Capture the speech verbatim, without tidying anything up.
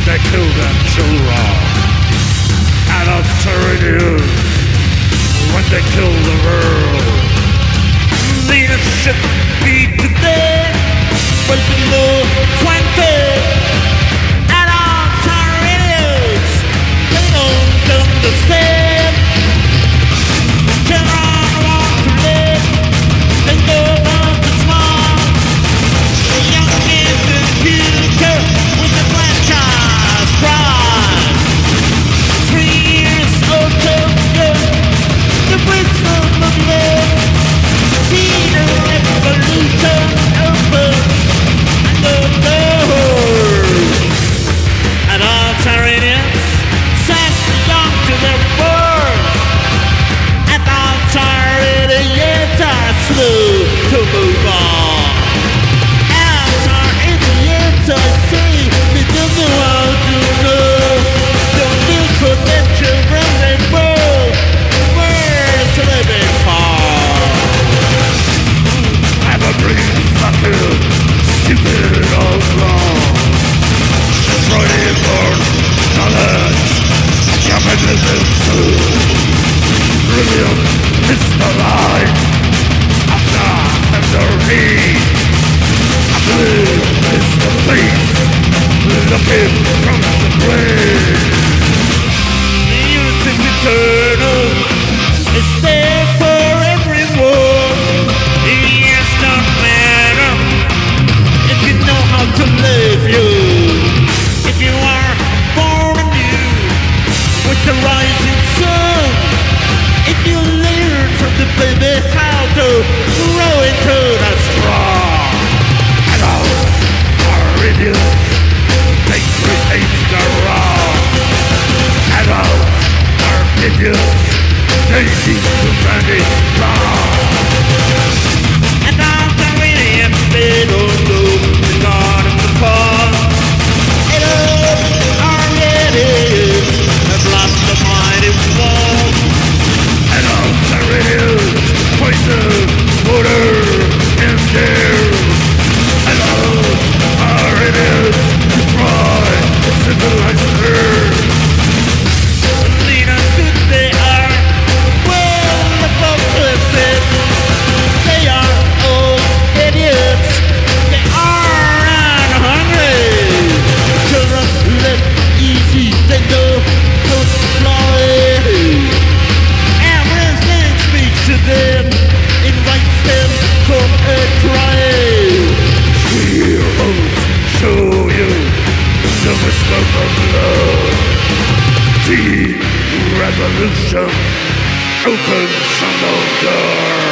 they kill their children. And I'm sorry to you, when they kill the world. Leadership be today, but below twenty. And I'm sorry to you, they don't understand. Children want to live, they don't want to smile. The young kids in the future with the franchise pride. Three years old Tokyo, the wisdom of love. See the revolution open and the door. And all Tyrannians sent the young to their world. And all Tyrannians are slow to move on. And our idiots are saying they don't know how to know. Don't need for their children they grow. Where's the living for? I'm a green fucker, stupid old wrong. Destroying for knowledge, capitalism too. Brilliant is the line, after under me. I believe it's the face, looking from the grave. The youth is eternal, it's there for everyone. The years don't matter, if you know how to live you. If you are born anew, with the rising sun. If you learn from the baby how to grow into the strong. And all our idiots, they create the wrong. And all our idiots, they need to manage wrong. And all the idiots, they don't know the God of the fall. And all our idiots have lost the mighty wall. And all the idiots, poison, water, and air. And all our idiots, destroy civilized earth. Leaders who they are, well above lifted. They are old idiots. They are unhungry. Children live easy, they know how to fly. Everything speaks to them, invites them from a drive. Heroes show you the wisdom of love. The revolution opens some door.